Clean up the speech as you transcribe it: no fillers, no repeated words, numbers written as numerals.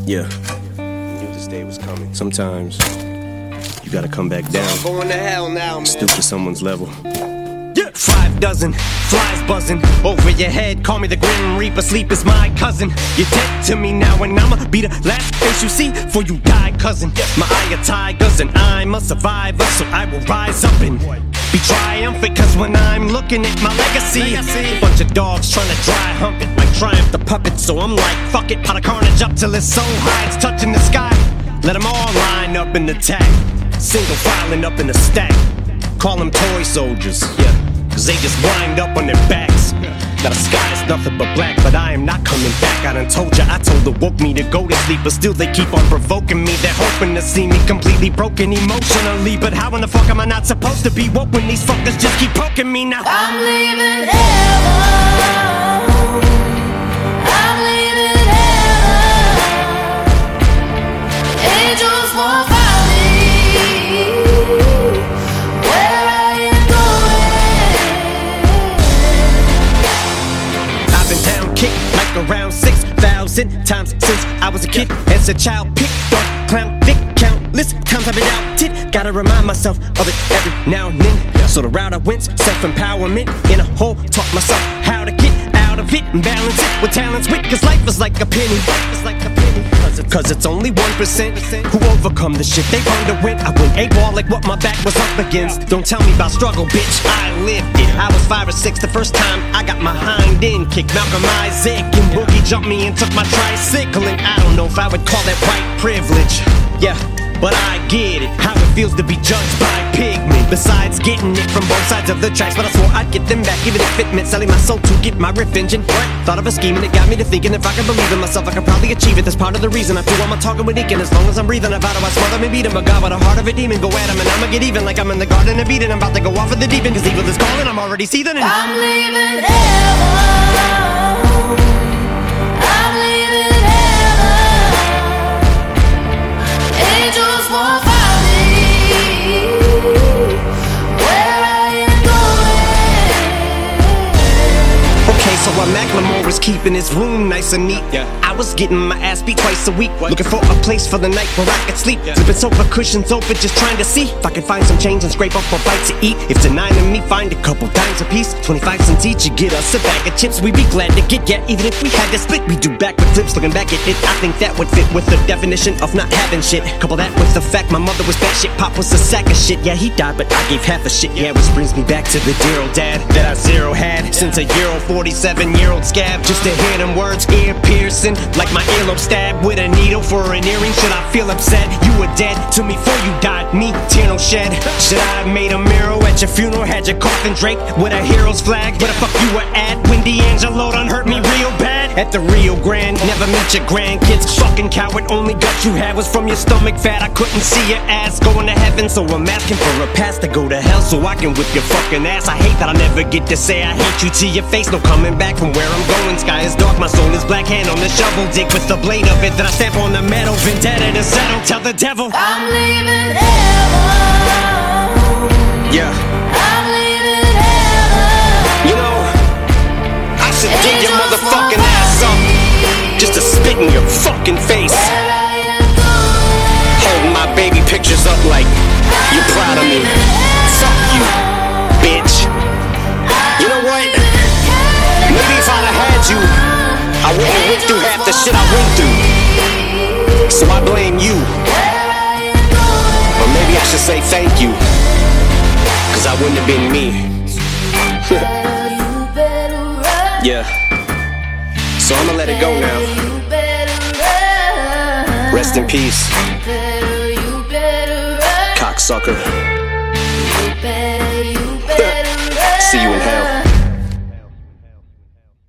Yeah. Knew this day was coming. Sometimes you gotta come back down. I'm going to hell now, man. Stoop to someone's level. Yeah. 5 dozen flies buzzing over your head. Call me the Grim Reaper. Sleep is my cousin. You're dead to me now, and I'ma be the last face you see before you die, cousin. My eye of tigers, and I'm a survivor, so I will rise up and be triumphant. Cause when I'm looking at my legacy, a bunch of dogs trying to dry hump it like Triumph the puppet. So I'm like, fuck it, pot of carnage up till it's so high it's touching the sky. Let them all line up and attack, single filing up in a stack. Call them toy soldiers, yeah, cause they just wind up on their backs. Now the sky is nothing but black, but I am not coming back. I done told ya, I told her woke me to go to sleep, but still they keep on provoking me. They're hoping to see me completely broken emotionally, but how in the fuck am I not supposed to be woke when these fuckers just keep poking me now? I'm leaving heaven. I'm leaving heaven. Angels won't find me where I am going. I've been down, kicked like around 6,000 times since I was a kid. As a child, picked on clown, dick, countless times I've been outed. Gotta remind myself of it every now and then. So the route I went, self-empowerment in a hole, taught myself how to get out of it and balance it with talents wit. Cause life is like a penny, cause it's only 1% who overcome the shit they've underwent. I went AWOL like what my back was up against. Don't tell me about struggle, bitch, I lived it. I was 5 or 6 the first time I got my hind end kicked. Malcolm Isaac and Boogie jumped me and took my tricycle. And I don't know if I would call that white privilege, yeah, but I get it, how it feels to be judged by pigment. Besides getting it from both sides of the tracks, but I swore I'd get them back, even if it meant selling my soul to get my riff engine. Thought of a scheme and it got me to thinking if I could believe in myself, I could probably achieve it. That's part of the reason I feel I'm talking with Deacon. As long as I'm breathing, I vow to I smother and beat him. A god with a heart of a demon, go at him and I'ma get even. Like I'm in the garden of Eden, I'm about to go off of the deep end. Cause evil is calling, I'm already seething and I'm leaving heaven. I'm leaving heaven. Angels won't find me where I am going. okay, so while Macklemore was keeping his room nice and neat, I was getting my ass beat twice a week, looking for a place for the night where I could sleep. Flipping sofa cushions open, just trying to see if I could find some change and scrape up a bite to eat. If denying me, find a couple dimes a piece, 25 cents each, you get us a bag of chips. We'd be glad to get, yeah, even if we had to split. We do backward flips, looking back at it, I think that would fit with the definition of not having shit. Couple that with the fact my mother was bad shit, pop was a sack of shit. Yeah, he died, but I gave half a shit. Yeah, which brings me back to the dear old dad that I zero had since a year old 47-year-old scab. Just to hear them words, ear piercing, like my earlobe stabbed with a needle for an earring. Should I feel upset? You were dead to me before you died, me, tear no shed. Should I have made a mural at your funeral? Had your coffin draped with a hero's flag? Where the fuck you were at when D'Angelo done hurt me real bad? At the Rio Grande, never meet your grandkids. Fucking coward, only gut you had was from your stomach fat. I couldn't see your ass going to heaven, so I'm asking for a pass to go to hell so I can whip your fucking ass. I hate that I never get to say I hate you to your face. No coming back from where I'm going. Sky is dark, my soul is black. Hand on the shovel, dig with the blade of it that I stamp on the metal. Vendetta to settle, tell the devil I'm leaving heaven. yeah. I'm leaving heaven. You know, I should dig your motherfucking ass up just to spit in your fucking face. Holding my baby pictures up like you're proud of me. Fuck you, bitch. You know what? Maybe if I'd have had you, I wouldn't have went through half the shit I went through. So I blame you. Or maybe I should say thank you, cause I wouldn't have been me. Yeah. So I'ma let it go now. Rest in peace, cocksucker. See you in hell.